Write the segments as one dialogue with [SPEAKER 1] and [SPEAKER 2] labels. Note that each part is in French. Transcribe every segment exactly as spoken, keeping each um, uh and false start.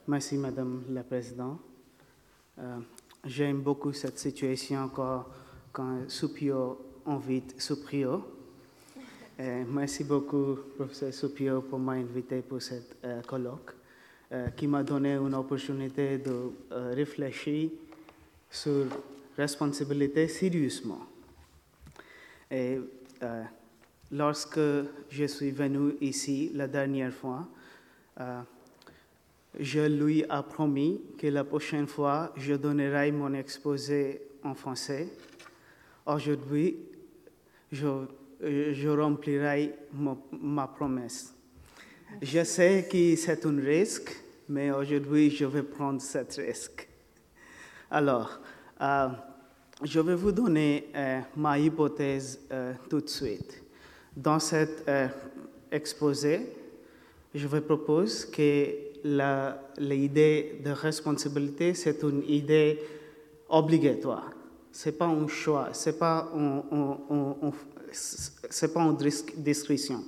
[SPEAKER 1] Merci, Madame la Présidente. Euh, j'aime beaucoup cette situation quand, quand Supio invite Suprio. Euh, merci beaucoup, professeur Supio, pour m'inviter pour cette euh, colloque euh, qui m'a donné une opportunité de euh, réfléchir sur responsabilité sérieusement. Et euh, lorsque je suis venu ici la dernière fois, euh, je lui ai promis que la prochaine fois, je donnerai mon exposé en français. Aujourd'hui, je, je remplirai ma, ma promesse. Je sais que c'est un risque, mais aujourd'hui, je vais prendre ce risque. Alors, euh, je vais vous donner euh, ma hypothèse euh, tout de suite. Dans cet euh, exposé, je vous propose que la, l'idée de responsabilité, c'est une idée obligatoire. Ce n'est pas un choix, ce n'est pas, un, un, un, un, c'est pas une discrétion.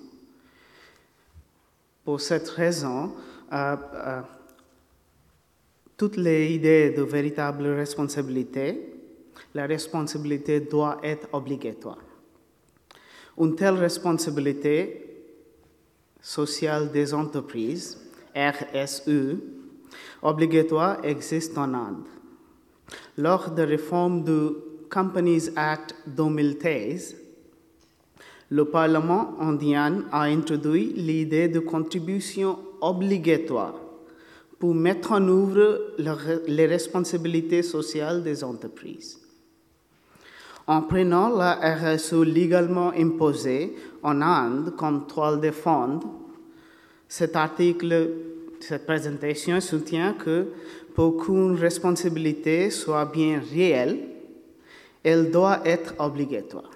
[SPEAKER 1] Pour cette raison, euh, euh, toutes les idées de véritable responsabilité, la responsabilité doit être obligatoire. Une telle responsabilité sociale des entreprises, R S E, obligatoire existe en Inde. Lors de la réforme du Companies Act deux mille treize, le Parlement indien a introduit l'idée de contribution obligatoire pour mettre en œuvre les responsabilités sociales des entreprises. En prenant la R S E légalement imposée en Inde comme toile de fond, cet article, cette présentation soutient que pour qu'une responsabilité soit bien réelle, elle doit être obligatoire.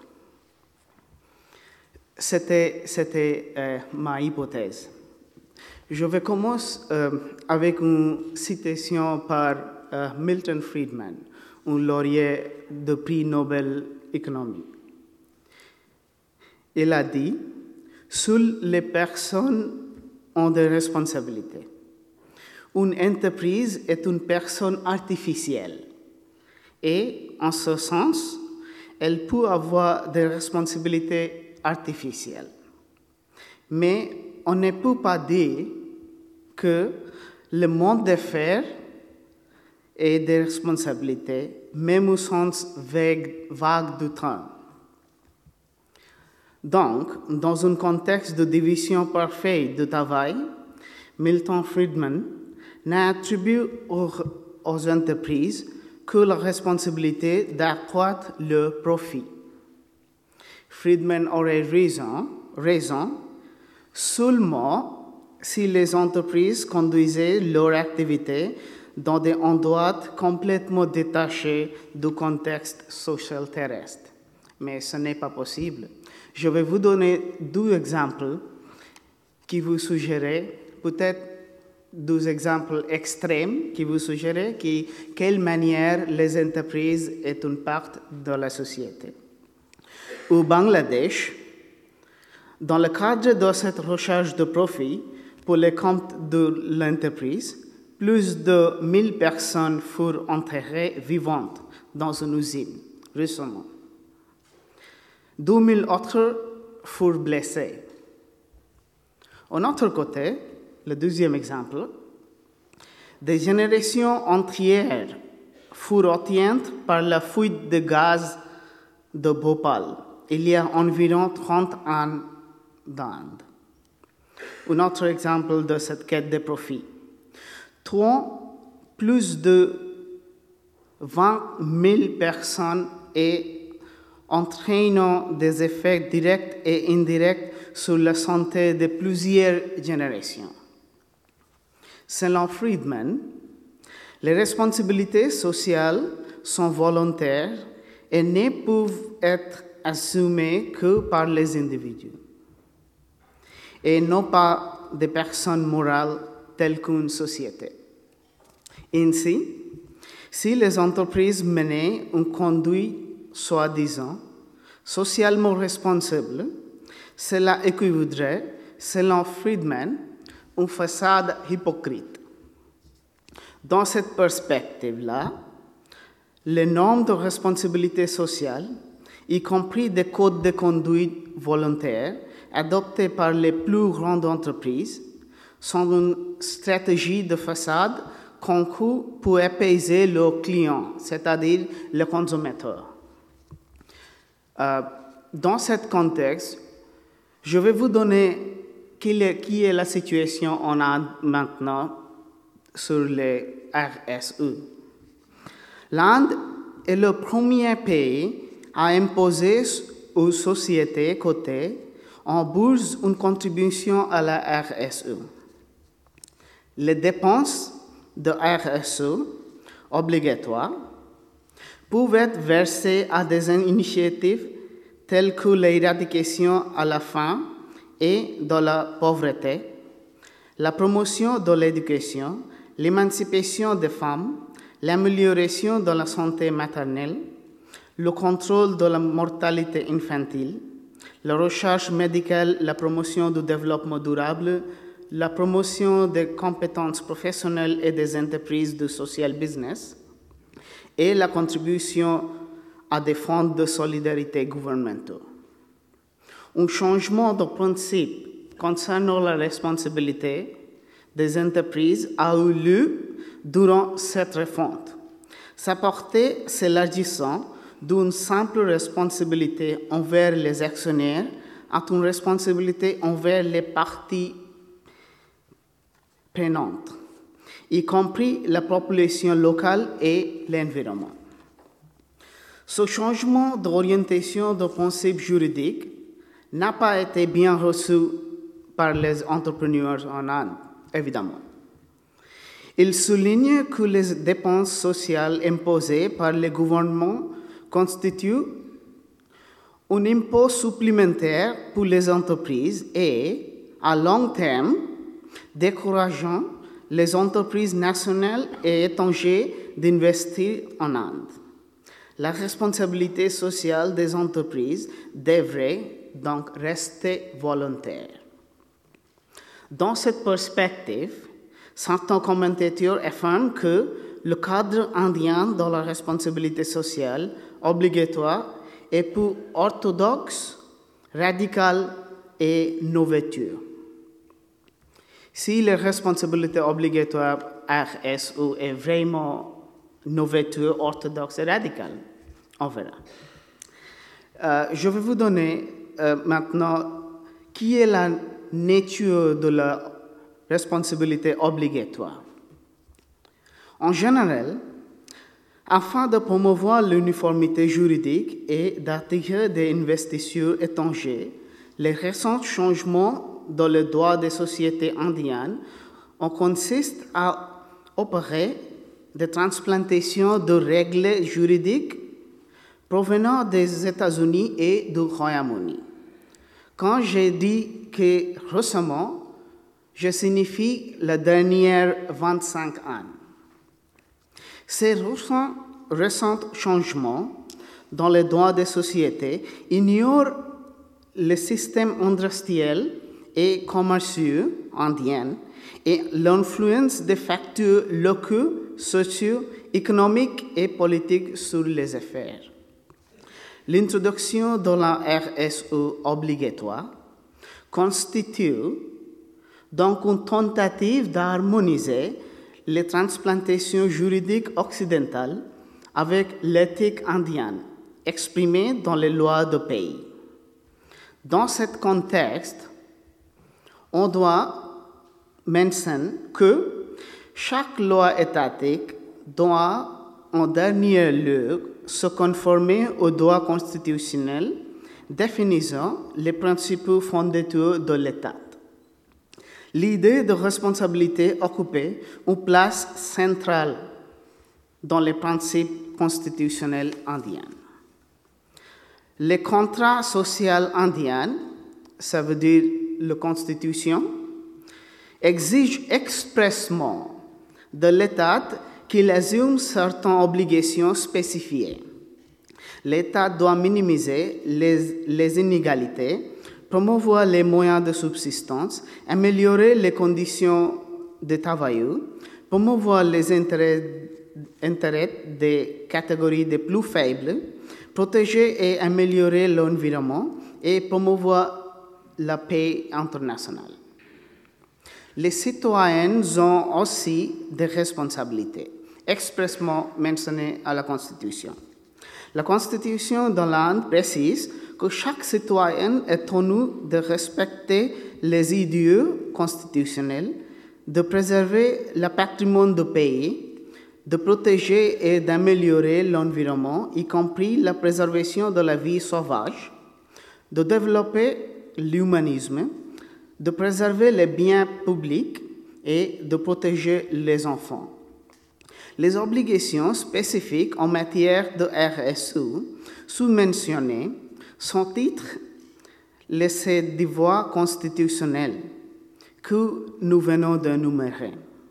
[SPEAKER 1] C'était, c'était euh, ma hypothèse. Je vais commencer euh, avec une citation par euh, Milton Friedman, un lauréat de prix Nobel économique. Il a dit « Seules les personnes ont des responsabilités. Une entreprise est une personne artificielle et, en ce sens, elle peut avoir des responsabilités artificielles. Mais on ne peut pas dire que le monde des affaires ait des responsabilités, même au sens vague, vague du terme. Donc, dans un contexte de division parfaite du travail, Milton Friedman n'attribue aux, aux entreprises que la responsabilité d'accroître leur profit. Friedman aurait raison, raison seulement si les entreprises conduisaient leur activité dans des endroits complètement détachés du contexte social terrestre. Mais ce n'est pas possible. Je vais vous donner deux exemples qui vous suggèrent, peut-être deux exemples extrêmes qui vous suggèrent de quelle manière les entreprises sont une part de la société. Au Bangladesh, dans le cadre de cette recherche de profit pour les comptes de l'entreprise, plus de mille personnes furent enterrées vivantes dans une usine récemment. deux mille autres furent blessés. En autre côté, le deuxième exemple, des générations entières furent atteintes par la fuite de gaz de Bhopal il y a environ trente ans d'Inde. Un autre exemple de cette quête de profit. Trois, plus de vingt mille personnes et entraînant des effets directs et indirects sur la santé de plusieurs générations. Selon Friedman, les responsabilités sociales sont volontaires et ne peuvent être assumées que par les individus, et non pas des personnes morales telles qu'une société. Ainsi, si les entreprises menaient une conduite soi-disant socialement responsable, cela équivaudrait, selon Friedman, une façade hypocrite. Dans cette perspective-là, les normes de responsabilité sociale, y compris des codes de conduite volontaires adoptés par les plus grandes entreprises, sont une stratégie de façade conçue pour apaiser leurs clients, c'est-à-dire les consommateurs. Euh, dans ce contexte, je vais vous donner qui est, qui est la situation en Inde maintenant sur les R S E. L'Inde est le premier pays à imposer aux sociétés cotées en bourse une contribution à la R S E. Les dépenses de R S E obligatoires peuvent être versées à des initiatives telles que l'éradication à la faim et de la pauvreté, la promotion de l'éducation, l'émancipation des femmes, l'amélioration de la santé maternelle, le contrôle de la mortalité infantile, la recherche médicale, la promotion du développement durable, la promotion des compétences professionnelles et des entreprises de social business, et la contribution à des fonds de solidarité gouvernementaux. Un changement de principe concernant la responsabilité des entreprises a eu lieu durant cette réforme. Sa portée s'élargissant d'une simple responsabilité envers les actionnaires à une responsabilité envers les parties prenantes, y compris la population locale et l'environnement. Ce changement d'orientation de principe juridique n'a pas été bien reçu par les entrepreneurs en Inde, évidemment. Il souligne que les dépenses sociales imposées par le gouvernement constituent un impôt supplémentaire pour les entreprises et, à long terme, décourageant les entreprises nationales et étrangères d'investir en Inde. La responsabilité sociale des entreprises devrait donc rester volontaire. Dans cette perspective, certains commentateurs affirment que le cadre indien de la responsabilité sociale obligatoire est plus orthodoxe, radical et novateur. Si la responsabilité obligatoire R S E est vraiment novateur, orthodoxe et radicale, on verra. Euh, je vais vous donner euh, maintenant qui est la nature de la responsabilité obligatoire. En général, afin de promouvoir l'uniformité juridique et d'attirer des investisseurs étrangers, les récents changements dans le droit des sociétés indiennes ont consisté à opérer des transplantations de règles juridiques provenant des États-Unis et du Royaume-Uni. Quand j'ai dit que récemment, je signifie les dernières vingt-cinq ans. Ces récents, récents changements dans le droit des sociétés ignorent le système industriel et commerciaux indien et l'influence des facteurs locaux, sociaux, économiques et politiques sur les affaires. L'introduction de la R S E obligatoire constitue donc une tentative d'harmoniser les transplantations juridiques occidentales avec l'éthique indienne exprimée dans les lois du pays. Dans ce contexte, on doit mentionner que chaque loi étatique doit, en dernier lieu, se conformer au droit constitutionnel définissant les principes fondateurs de l'État. L'idée de responsabilité occupait une place centrale dans les principes constitutionnels indiens. Les contrats sociaux indiens, ça veut dire la Constitution, exigent expressément de l'État qu'il assume certaines obligations spécifiées. L'État doit minimiser les, les inégalités, promouvoir les moyens de subsistance, améliorer les conditions de travail, promouvoir les intérêts, intérêts des catégories les plus faibles, protéger et améliorer l'environnement et promouvoir la paix internationale. Les citoyens ont aussi des responsabilités, expressément mentionnées à la Constitution. La Constitution de l'Inde précise que chaque citoyen est tenu de respecter les idéaux constitutionnels, de préserver le patrimoine du pays, de protéger et d'améliorer l'environnement, y compris la préservation de la vie sauvage, de développer l'humanisme, de préserver les biens publics et de protéger les enfants. Les obligations spécifiques en matière de R S E sous-mentionnées sont titres les devoirs constitutionnels que nous venons d'énumérer.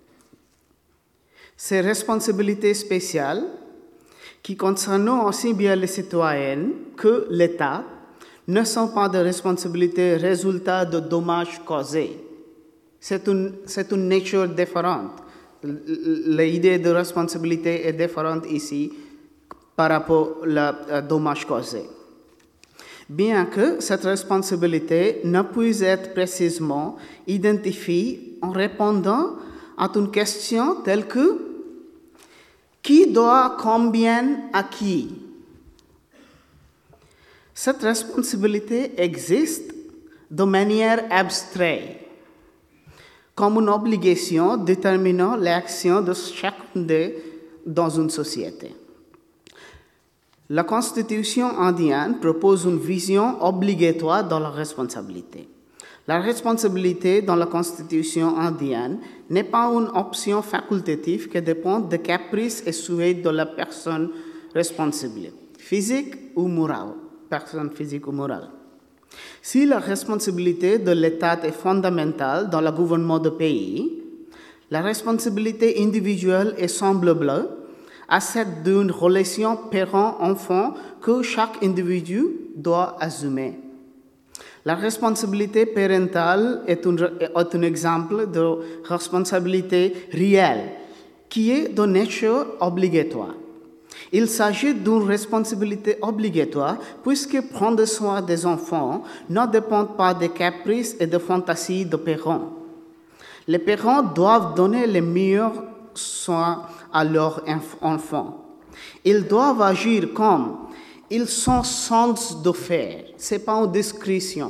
[SPEAKER 1] Ces responsabilités spéciales, qui concernent aussi bien les citoyens que l'État, ne sont pas des responsabilités résultat de dommages causés. C'est une, c'est une nature différente. L'idée de responsabilité est différente ici par rapport aux dommages causés. Bien que cette responsabilité ne puisse être précisément identifiée en répondant à une question telle que qui doit combien à qui? Cette responsabilité existe de manière abstraite, comme une obligation déterminant l'action de chacun d'eux dans une société. La Constitution indienne propose une vision obligatoire de la responsabilité. La responsabilité dans la Constitution indienne n'est pas une option facultative qui dépend des caprices et souhaits de la personne responsable, physique ou morale, personne physique ou morale. Si la responsabilité de l'État est fondamentale dans le gouvernement du pays, la responsabilité individuelle est semblable à celle d'une relation parent-enfant que chaque individu doit assumer. La responsabilité parentale est un, est un exemple de responsabilité réelle qui est de nature obligatoire. Il s'agit d'une responsabilité obligatoire puisque prendre soin des enfants ne dépend pas des caprices et des fantasies des parents. Les parents doivent donner les meilleurs soins à leurs enfants. Ils doivent agir comme ils sont censés de faire. Ce n'est pas une discrétion.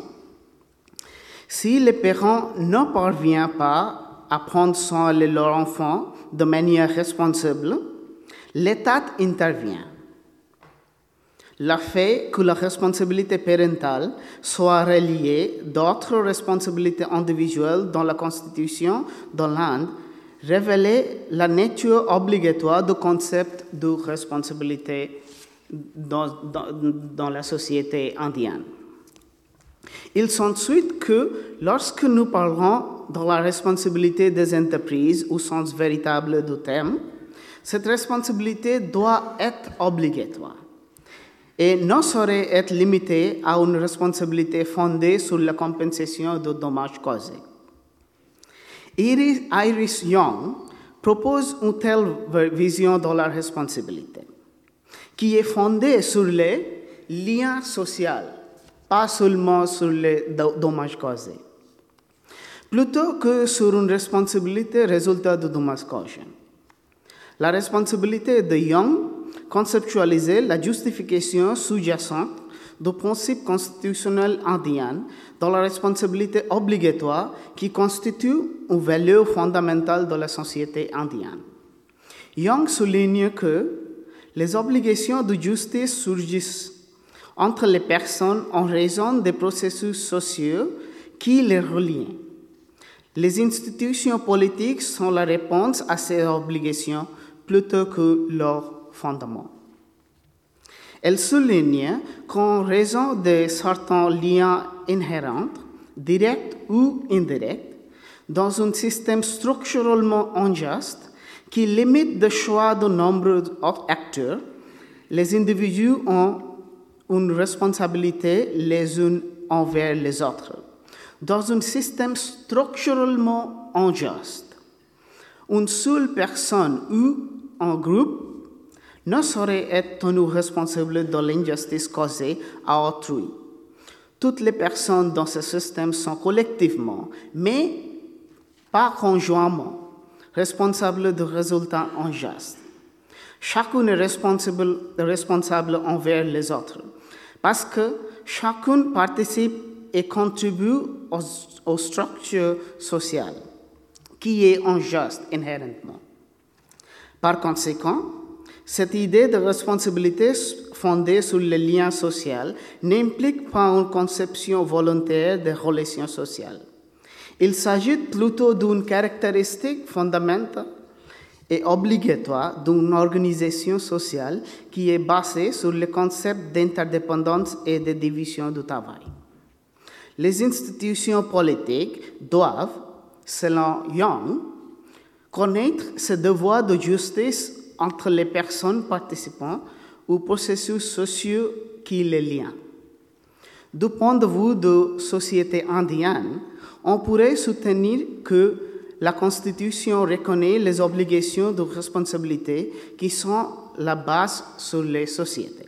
[SPEAKER 1] Si les parents ne parviennent pas à prendre soin de leurs enfants de manière responsable, l'État intervient. Le fait que la responsabilité parentale soit reliée d'autres responsabilités individuelles dans la Constitution de l'Inde révèle la nature obligatoire du concept de responsabilité dans, dans, dans la société indienne. Il s'ensuit que lorsque nous parlons de la responsabilité des entreprises au sens véritable du terme, cette responsabilité doit être obligatoire et ne saurait être limitée à une responsabilité fondée sur la compensation de dommages causés. Iris, Iris Young propose une telle vision de la responsabilité, qui est fondée sur les liens sociaux, pas seulement sur les dommages causés, plutôt que sur une responsabilité résultat de dommages causés. La responsabilité de Young conceptualisait la justification sous-jacente du principe constitutionnel indien dans la responsabilité obligatoire qui constitue une valeur fondamentale de la société indienne. Young souligne que les obligations de justice surgissent entre les personnes en raison des processus sociaux qui les relient. Les institutions politiques sont la réponse à ces obligations plutôt que leur fondement. Elle souligne qu'en raison de certains liens inhérents, directs ou indirects, dans un système structurellement injuste qui limite le choix de nombreux acteurs, les individus ont une responsabilité les uns envers les autres. Dans un système structurellement injuste, une seule personne ou un groupe ne saurait être tenu responsable de l'injustice causée à autrui. Toutes les personnes dans ce système sont collectivement, mais pas conjointement, responsables de résultats injustes. Chacun est responsable, responsable envers les autres, parce que chacun participe et contribue aux, aux structures sociales, qui est injuste inhéremment. Par conséquent, cette idée de responsabilité fondée sur les liens sociaux n'implique pas une conception volontaire des relations sociales. Il s'agit plutôt d'une caractéristique fondamentale et obligatoire d'une organisation sociale qui est basée sur le concept d'interdépendance et de division du travail. Les institutions politiques doivent, selon Young, connaître ce devoir de justice entre les personnes participant aux processus sociaux qui les lient. Du point de vue de société indienne, on pourrait soutenir que la Constitution reconnaît les obligations de responsabilité qui sont la base sur les sociétés.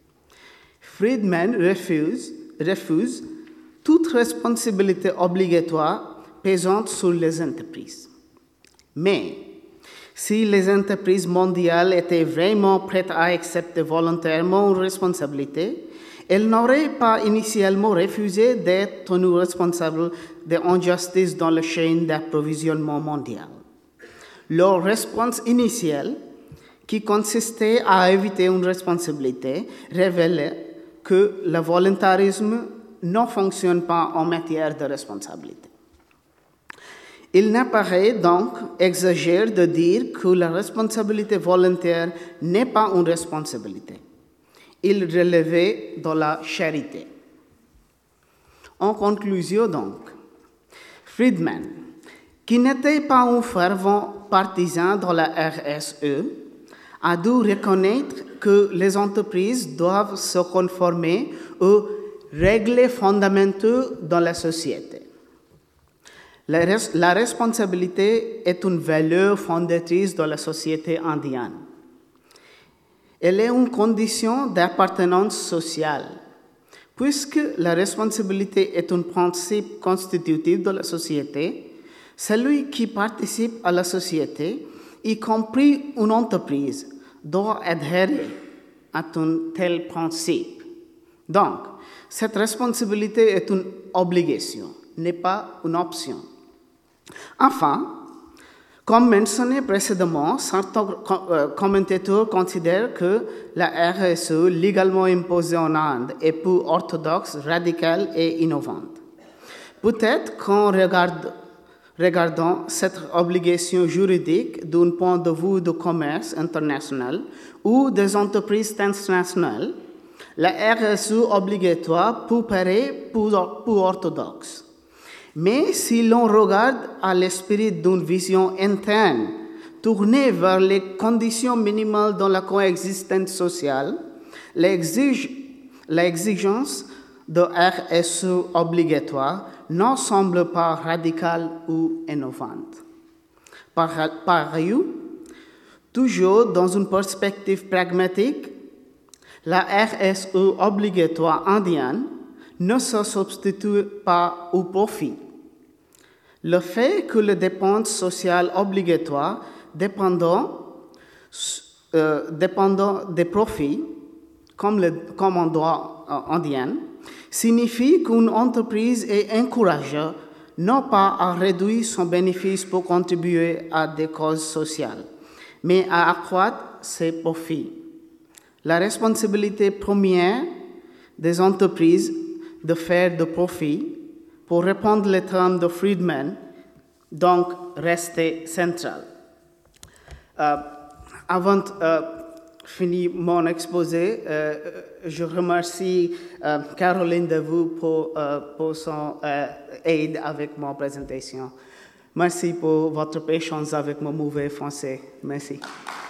[SPEAKER 1] Friedman refuse, refuse toute responsabilité obligatoire pesant sur les entreprises. Mais si les entreprises mondiales étaient vraiment prêtes à accepter volontairement une responsabilité, elles n'auraient pas initialement refusé d'être tenues responsables des injustices dans la chaîne d'approvisionnement mondial. Leur réponse initiale, qui consistait à éviter une responsabilité, révélait que le volontarisme ne fonctionne pas en matière de responsabilité. Il n'apparaît donc exagéré de dire que la responsabilité volontaire n'est pas une responsabilité. Il relevait de la charité. En conclusion donc, Friedman, qui n'était pas un fervent partisan de la R S E, a dû reconnaître que les entreprises doivent se conformer aux règles fondamentales de la société. La, res- la responsabilité est une valeur fondatrice de la société indienne. Elle est une condition d'appartenance sociale. Puisque la responsabilité est un principe constitutif de la société, celui qui participe à la société, y compris une entreprise, doit adhérer à un tel principe. Donc, cette responsabilité est une obligation, n'est pas une option. Enfin, comme mentionné précédemment, certains commentateurs considèrent que la R S E légalement imposée en Inde est peu orthodoxe, radicale et innovante. Peut-être qu'en regarde, regardant cette obligation juridique d'un point de vue du commerce international ou des entreprises transnationales, la R S E obligatoire peut paraître peu orthodoxe. Mais si l'on regarde à l'esprit d'une vision interne, tournée vers les conditions minimales de la coexistence sociale, l'exige, l'exigence de R S E obligatoire ne semble pas radicale ou innovante. Par, par ailleurs, toujours dans une perspective pragmatique, la R S E obligatoire indienne ne se substitue pas au profit. Le fait que les dépenses sociales obligatoires dépendant, euh, dépendant des profits, comme, le, comme en droit euh, indien, signifie qu'une entreprise est encouragée non pas à réduire son bénéfice pour contribuer à des causes sociales, mais à accroître ses profits. La responsabilité première des entreprises de faire de profit, pour répondre les termes de Friedman, donc rester central. Euh, avant de euh, finir mon exposé, euh, je remercie euh, Caroline Devou pour, euh, pour son euh, aide avec ma présentation. Merci pour votre patience avec mon mauvais français. Merci.